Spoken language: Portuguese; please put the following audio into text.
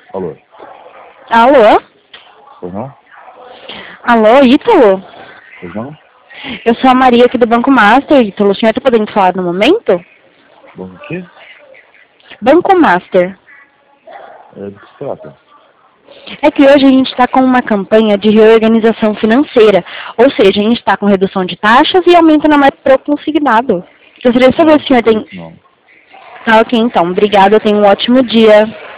Alô? Alô? Pois não? Alô, Ítalo? Pois não? Eu sou a Maria aqui do Banco Master, Ítalo. O senhor está podendo falar no momento? Bom, o quê? Banco Master. Do que se trata? É que hoje a gente está com uma campanha de reorganização financeira. Ou seja, a gente está com redução de taxas e aumento na marca consignado. Gostaria de saber se o senhor tem... Não. Ah, ok, então. Obrigada, tenha um ótimo dia.